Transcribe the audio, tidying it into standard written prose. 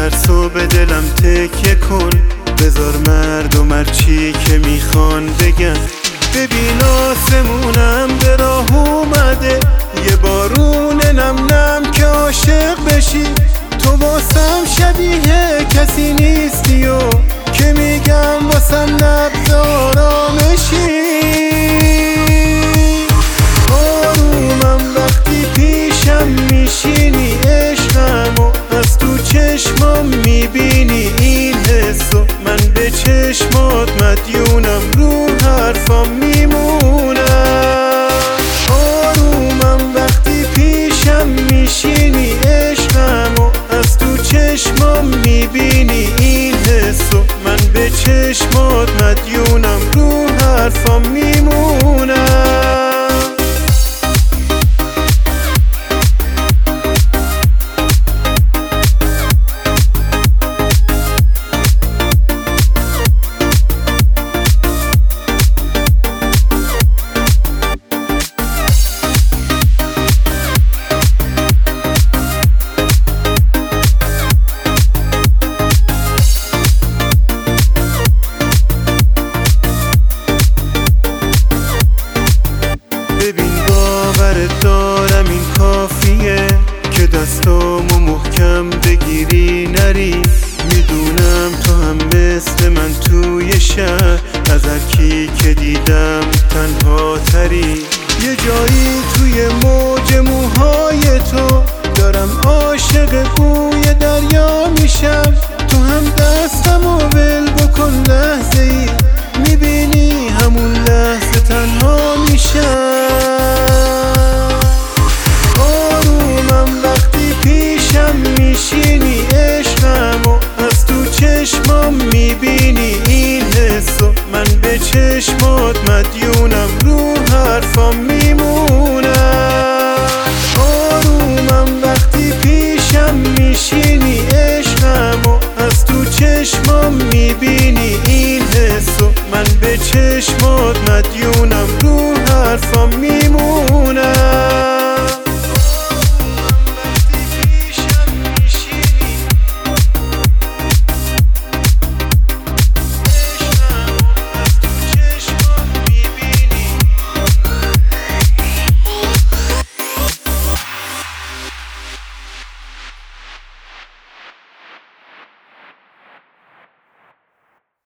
ترسو به دلم تکیه کن، بذار مردم هرچی که میخوان بگن. ببین آسمونم به راه اومده، یه بارون نم نم که عاشق بشی. تو واسم شبیه کسی نیستی و که میگم واسم نبض آرامشی. آرومم وقتی پیشم میشینی، عشقم و از تو چشمام میبینی. این حسو من به چشمات مدیونم، رو حرفام میمونم. آرومم وقتی پیشم میشینی، عشقم و از تو چشمام میبینی. این حسو من به چشمات مدیونم، رو حرفام میمونم. ببین باورت دارم این کافیه که دستامو محکم بگیری نری. میدونم تو هم مثل من توی شهر از هر کی که دیدم تنها تری. یه جایی توی موج موهای تو دارم عاشق بوی دریا میشم. تو هم دستمو ول بکن لحظه ای، میبینی همون لحظه تنها میشم. میشینی عشقم و از تو چشمام میبینی. این حسو من به چشمات مدیونم، رو حرفام میمونم. آرومم وقتی پیشم میشینی، عشقم و از تو چشمام میبینی. این حسو من به چشمات مدیونم.